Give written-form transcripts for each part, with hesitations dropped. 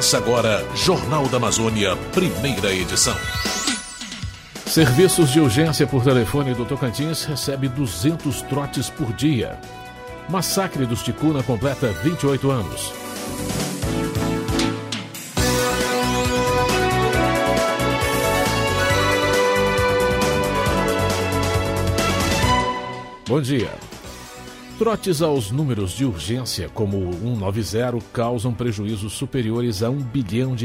Começa agora Jornal da Amazônia, primeira edição. Serviços de urgência por telefone do Tocantins recebe 200 trotes por dia. Massacre dos Ticuna completa 28 anos. Bom dia. Trotes aos números de urgência, como o 190, causam prejuízos superiores a R$1 bilhão.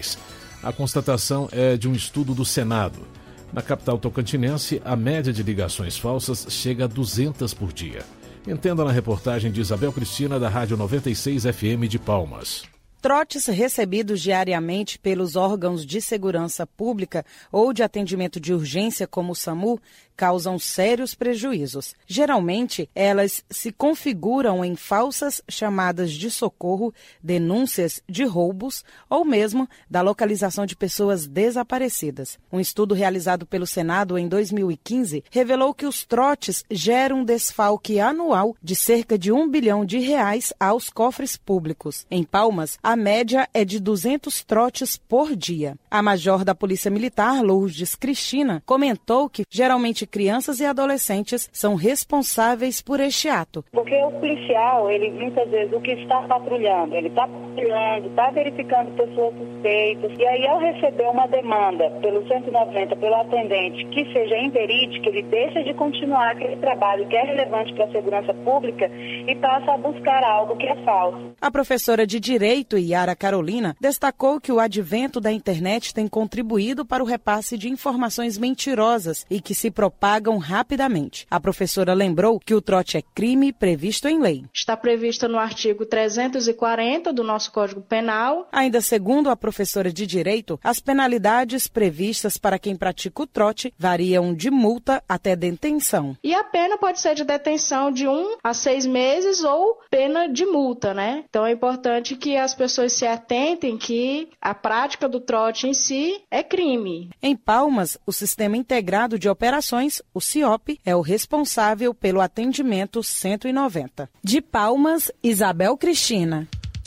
A constatação é de um estudo do Senado. Na capital tocantinense, a média de ligações falsas chega a 200 por dia. Entenda na reportagem de Isabel Cristina, da Rádio 96 FM de Palmas. Trotes recebidos diariamente pelos órgãos de segurança pública ou de atendimento de urgência, como o SAMU, causam sérios prejuízos. Geralmente, elas se configuram em falsas chamadas de socorro, denúncias de roubos ou mesmo da localização de pessoas desaparecidas. Um estudo realizado pelo Senado em 2015 revelou que os trotes geram um desfalque anual de cerca de R$1 bilhão aos cofres públicos. Em Palmas, a média é de 200 trotes por dia. A major da Polícia Militar, Lourdes Cristina, comentou que geralmente crianças e adolescentes são responsáveis por este ato. Porque o policial, ele muitas vezes, o que está patrulhando, ele está patrulhando, está verificando pessoas suspeitas, e aí ao receber uma demanda pelo 190, pelo atendente, que seja inverídica, ele deixa de continuar aquele trabalho que é relevante para a segurança pública e passa a buscar algo que é falso. A professora de Direito, Yara Carolina, destacou que o advento da internet tem contribuído para o repasse de informações mentirosas e que se propagam rapidamente. A professora lembrou que o trote é crime previsto em lei. Está prevista no artigo 340 do nosso Código Penal. Ainda segundo a professora de Direito, as penalidades previstas para quem pratica o trote variam de multa até detenção. E a pena pode ser de detenção de 1 a 6 meses ou pena de multa, né? Então é importante que as pessoas se atentem que a prática do trote em si é crime. Em Palmas, o Sistema Integrado de Operações, o CIOP, é o responsável pelo atendimento 190. De Palmas, Isabel Cristina.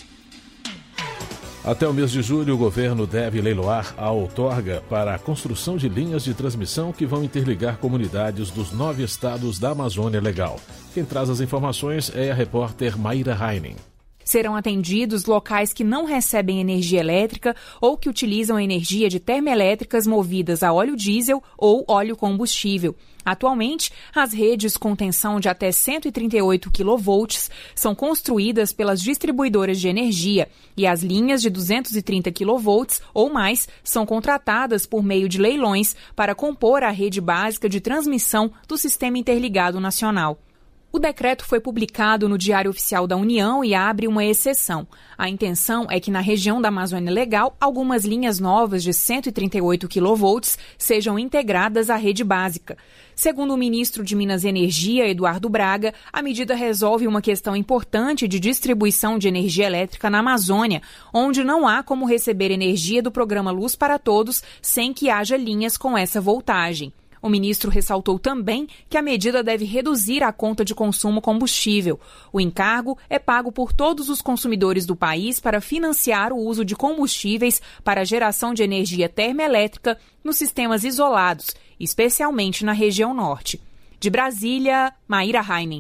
Até o mês de julho, o governo deve leiloar a outorga para a construção de linhas de transmissão que vão interligar comunidades dos 9 estados da Amazônia Legal. Quem traz as informações é a repórter Maíra Heinen. Serão atendidos locais que não recebem energia elétrica ou que utilizam energia de termoelétricas movidas a óleo diesel ou óleo combustível. Atualmente, as redes com tensão de até 138 kV são construídas pelas distribuidoras de energia e as linhas de 230 kV ou mais são contratadas por meio de leilões para compor a rede básica de transmissão do Sistema Interligado Nacional. O decreto foi publicado no Diário Oficial da União e abre uma exceção. A intenção é que na região da Amazônia Legal, algumas linhas novas de 138 kV sejam integradas à rede básica. Segundo o ministro de Minas e Energia, Eduardo Braga, a medida resolve uma questão importante de distribuição de energia elétrica na Amazônia, onde não há como receber energia do programa Luz para Todos sem que haja linhas com essa voltagem. O ministro ressaltou também que a medida deve reduzir a conta de consumo combustível. O encargo é pago por todos os consumidores do país para financiar o uso de combustíveis para a geração de energia termoelétrica nos sistemas isolados, especialmente na região norte. De Brasília, Maíra Heinen.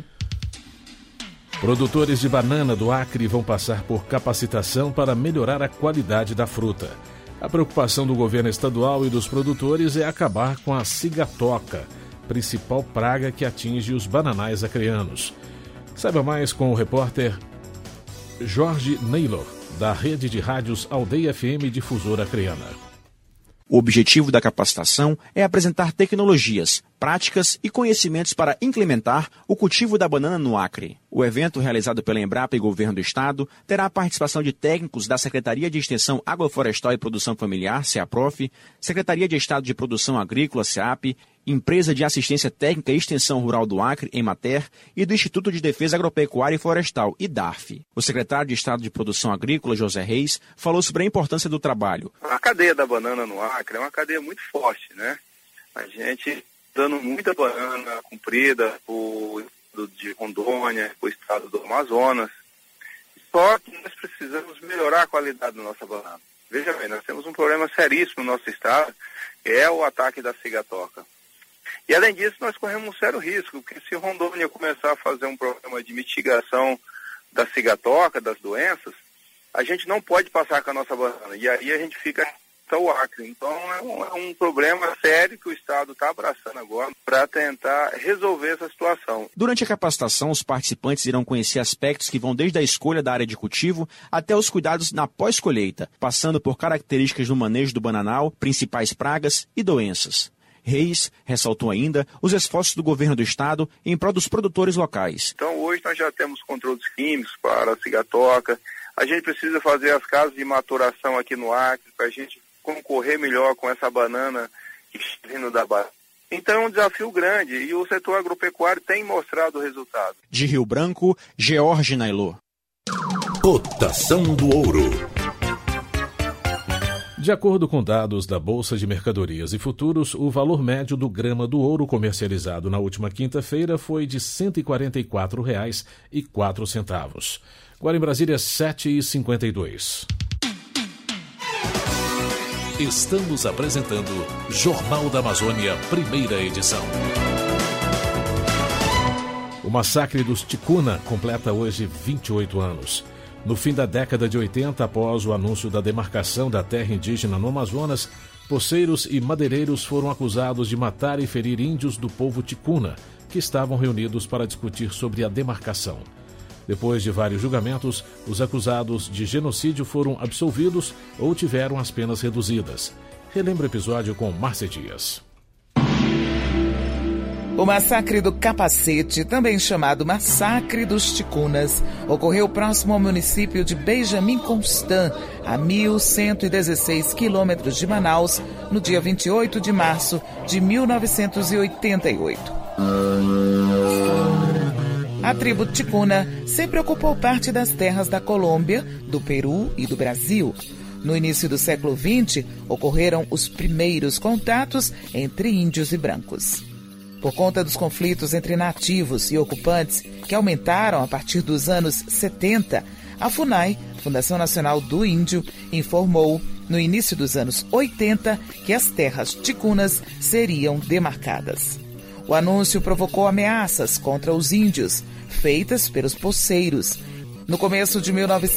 Produtores de banana do Acre vão passar por capacitação para melhorar a qualidade da fruta. A preocupação do governo estadual e dos produtores é acabar com a cigatoca, principal praga que atinge os bananais acreanos. Saiba mais com o repórter Jorge Neylor, da rede de rádios Aldeia FM Difusora Acreana. O objetivo da capacitação é apresentar tecnologias, práticas e conhecimentos para implementar o cultivo da banana no Acre. O evento, realizado pela Embrapa e Governo do Estado, terá a participação de técnicos da Secretaria de Extensão Agroflorestal e Produção Familiar, SEAPROF, Secretaria de Estado de Produção Agrícola, SEAP, Empresa de Assistência Técnica e Extensão Rural do Acre, EMATER, e do Instituto de Defesa Agropecuária e Florestal, IDARF. O secretário de Estado de Produção Agrícola, José Reis, falou sobre a importância do trabalho. A cadeia da banana no Acre é uma cadeia muito forte, né? A gente dando muita banana comprida por de Rondônia, por estado do Amazonas. Só que nós precisamos melhorar a qualidade da nossa banana. Veja bem, nós temos um problema seríssimo no nosso estado, que é o ataque da cigatoca. E além disso, nós corremos um sério risco, porque se Rondônia começar a fazer um programa de mitigação da cigatoca, das doenças, a gente não pode passar com a nossa banana. E aí a gente fica o Acre. Então é um problema sério que o Estado está abraçando agora para tentar resolver essa situação. Durante a capacitação, os participantes irão conhecer aspectos que vão desde a escolha da área de cultivo até os cuidados na pós-colheita, passando por características do manejo do bananal, principais pragas e doenças. Reis ressaltou ainda os esforços do governo do estado em prol dos produtores locais. Então hoje nós já temos controles químicos para a cigatoca. A gente precisa fazer as casas de maturação aqui no Acre para a gente concorrer melhor com essa banana que está vindo da Bahia. Então é um desafio grande e o setor agropecuário tem mostrado o resultado. De Rio Branco, George Nailô. Cotação do ouro. De acordo com dados da Bolsa de Mercadorias e Futuros, o valor médio do grama do ouro comercializado na última quinta-feira foi de R$ 144,04. Agora em Brasília, 7h52. Estamos apresentando Jornal da Amazônia, primeira edição. O massacre dos Ticuna completa hoje 28 anos. No fim da década de 80, após o anúncio da demarcação da terra indígena no Amazonas, poceiros e madeireiros foram acusados de matar e ferir índios do povo Ticuna, que estavam reunidos para discutir sobre a demarcação. Depois de vários julgamentos, os acusados de genocídio foram absolvidos ou tiveram as penas reduzidas. Relembra o episódio com Márcia Dias. O massacre do Capacete, também chamado Massacre dos Ticunas, ocorreu próximo ao município de Benjamin Constant, a 1.116 quilômetros de Manaus, no dia 28 de março de 1988. A tribo Ticuna sempre ocupou parte das terras da Colômbia, do Peru e do Brasil. No início do século XX, ocorreram os primeiros contatos entre índios e brancos. Por conta dos conflitos entre nativos e ocupantes, que aumentaram a partir dos anos 70, a FUNAI, Fundação Nacional do Índio, informou, no início dos anos 80, que as terras ticunas seriam demarcadas. O anúncio provocou ameaças contra os índios, feitas pelos poceiros. No começo de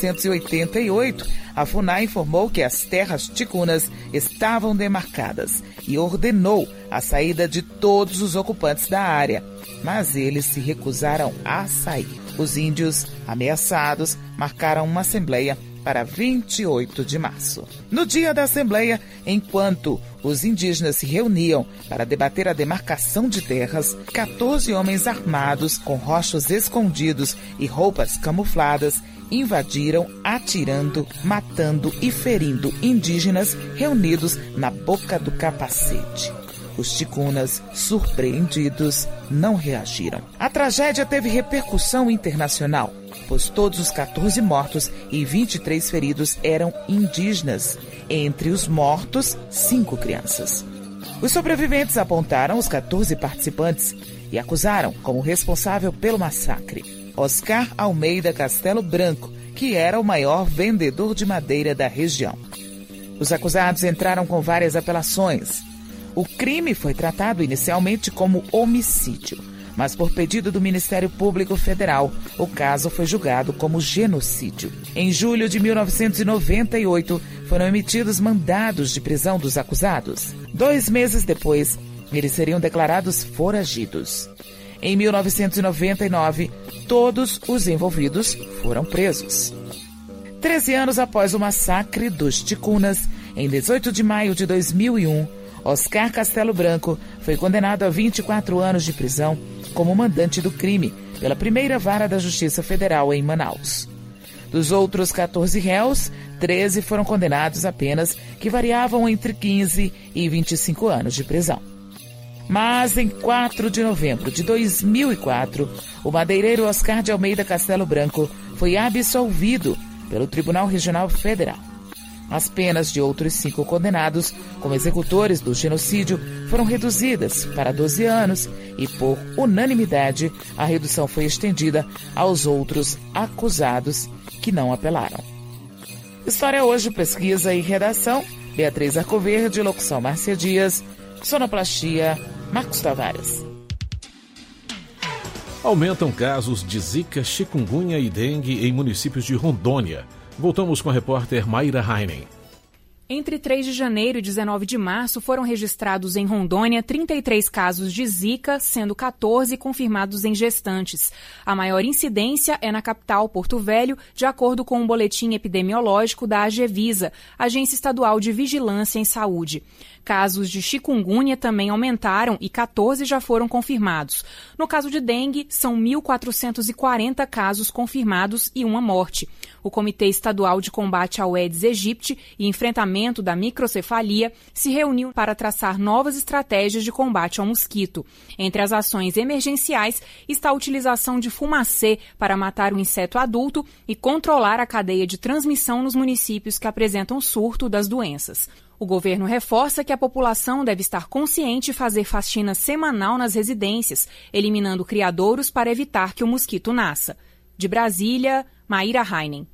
1988, a FUNAI informou que as terras ticunas estavam demarcadas e ordenou a saída de todos os ocupantes da área, mas eles se recusaram a sair. Os índios, ameaçados, marcaram uma assembleia para 28 de março. No dia da assembleia, enquanto os indígenas se reuniam para debater a demarcação de terras, 14 homens armados, com rochos escondidos e roupas camufladas, invadiram, atirando, matando e ferindo indígenas reunidos na Boca do Capacete. Os ticunas, surpreendidos, não reagiram. A tragédia teve repercussão internacional, pois todos os 14 mortos e 23 feridos eram indígenas. Entre os mortos, 5 crianças. Os sobreviventes apontaram os 14 participantes e acusaram como responsável pelo massacre Oscar Almeida Castelo Branco, que era o maior vendedor de madeira da região. Os acusados entraram com várias apelações. O crime foi tratado inicialmente como homicídio, mas por pedido do Ministério Público Federal, o caso foi julgado como genocídio. Em julho de 1998, foram emitidos mandados de prisão dos acusados. 2 meses depois, eles seriam declarados foragidos. Em 1999, todos os envolvidos foram presos. 13 anos após o massacre dos Ticunas, em 18 de maio de 2001, Oscar Castelo Branco foi condenado a 24 anos de prisão como mandante do crime pela primeira vara da Justiça Federal em Manaus. Dos outros 14 réus, 13 foram condenados a penas que variavam entre 15 e 25 anos de prisão. Mas em 4 de novembro de 2004, o madeireiro Oscar de Almeida Castelo Branco foi absolvido pelo Tribunal Regional Federal. As penas de outros 5 condenados como executores do genocídio foram reduzidas para 12 anos e, por unanimidade, a redução foi estendida aos outros acusados que não apelaram. História Hoje, pesquisa e redação, Beatriz Arcoverde, locução Márcia Dias, sonoplastia Marcos Tavares. Aumentam casos de zika, chikungunya e dengue em municípios de Rondônia. Voltamos com a repórter Mayra Heinen. Entre 3 de janeiro e 19 de março foram registrados em Rondônia 33 casos de zika, sendo 14 confirmados em gestantes. A maior incidência é na capital, Porto Velho, de acordo com um boletim epidemiológico da AGEVISA, Agência Estadual de Vigilância em Saúde. Casos de chikungunya também aumentaram e 14 já foram confirmados. No caso de dengue, são 1.440 casos confirmados e uma morte. O Comitê Estadual de Combate ao Aedes aegypti e Enfrentamento da Microcefalia se reuniu para traçar novas estratégias de combate ao mosquito. Entre as ações emergenciais está a utilização de fumacê para matar o inseto adulto e controlar a cadeia de transmissão nos municípios que apresentam surto das doenças. O governo reforça que a população deve estar consciente e fazer faxina semanal nas residências, eliminando criadouros para evitar que o mosquito nasça. De Brasília, Mayra Heinen.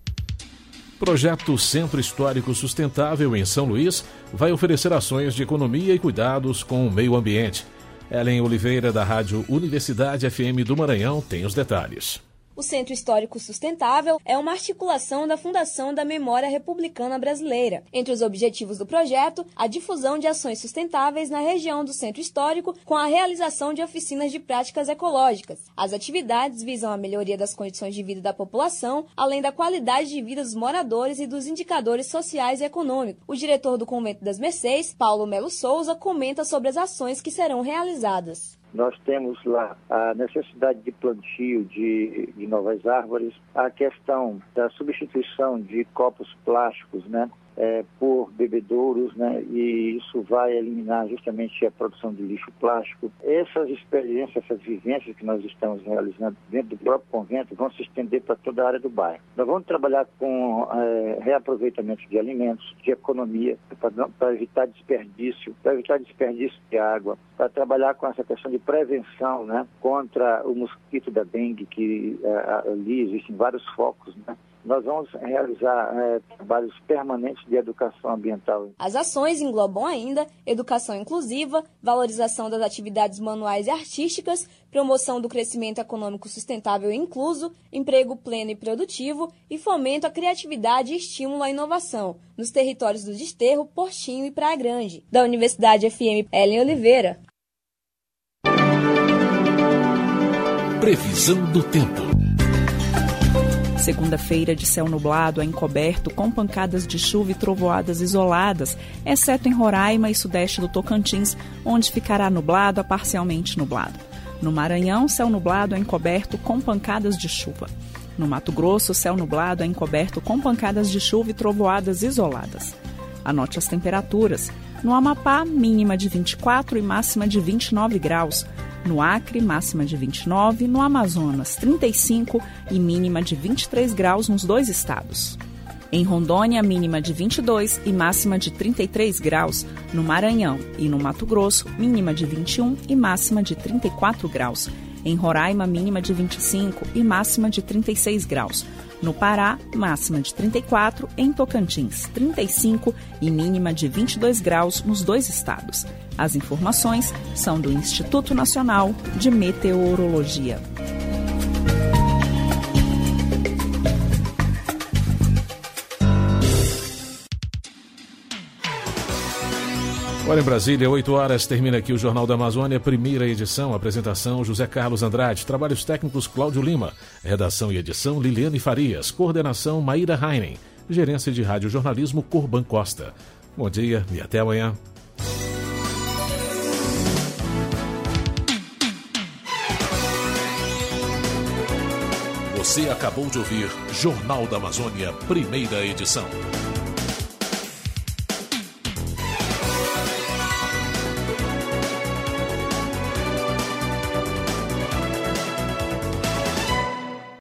Projeto Centro Histórico Sustentável em São Luís vai oferecer ações de economia e cuidados com o meio ambiente. Ellen Oliveira, da Rádio Universidade FM do Maranhão, tem os detalhes. O Centro Histórico Sustentável é uma articulação da Fundação da Memória Republicana Brasileira. Entre os objetivos do projeto, a difusão de ações sustentáveis na região do Centro Histórico com a realização de oficinas de práticas ecológicas. As atividades visam a melhoria das condições de vida da população, além da qualidade de vida dos moradores e dos indicadores sociais e econômicos. O diretor do Convento das Mercês, Paulo Melo Souza, comenta sobre as ações que serão realizadas. Nós temos lá a necessidade de plantio de novas árvores, a questão da substituição de copos plásticos, por bebedouros, e isso vai eliminar justamente a produção de lixo plástico. Essas experiências, essas vivências que nós estamos realizando dentro do próprio convento vão se estender para toda a área do bairro. Nós vamos trabalhar com reaproveitamento de alimentos, de economia, para evitar desperdício de água, para trabalhar com essa questão de prevenção, contra o mosquito da dengue, que ali existem vários focos, Nós vamos realizar trabalhos permanentes de educação ambiental. As ações englobam ainda educação inclusiva, valorização das atividades manuais e artísticas, promoção do crescimento econômico sustentável e incluso, emprego pleno e produtivo e fomento à criatividade e estímulo à inovação nos territórios do Desterro, Portinho e Praia Grande. Da Universidade FM, Ellen Oliveira. Previsão do tempo. Segunda-feira de céu nublado a encoberto com pancadas de chuva e trovoadas isoladas, exceto em Roraima e sudeste do Tocantins, onde ficará nublado a parcialmente nublado. No Maranhão, céu nublado a encoberto com pancadas de chuva. No Mato Grosso, céu nublado a encoberto com pancadas de chuva e trovoadas isoladas. Anote as temperaturas. No Amapá, mínima de 24 e máxima de 29 graus. No Acre, máxima de 29, no Amazonas, 35 e mínima de 23 graus nos dois estados. Em Rondônia, mínima de 22 e máxima de 33 graus. No Maranhão e no Mato Grosso, mínima de 21 e máxima de 34 graus. Em Roraima, mínima de 25 e máxima de 36 graus. No Pará, máxima de 34, em Tocantins, 35 e mínima de 22 graus nos dois estados. As informações são do Instituto Nacional de Meteorologia. Agora em Brasília, 8 horas, termina aqui o Jornal da Amazônia, primeira edição, apresentação José Carlos Andrade, trabalhos técnicos Cláudio Lima, redação e edição Liliane Farias, coordenação Mayra Heinen, gerência de rádio jornalismo Corban Costa. Bom dia e até amanhã. Você acabou de ouvir Jornal da Amazônia, primeira edição.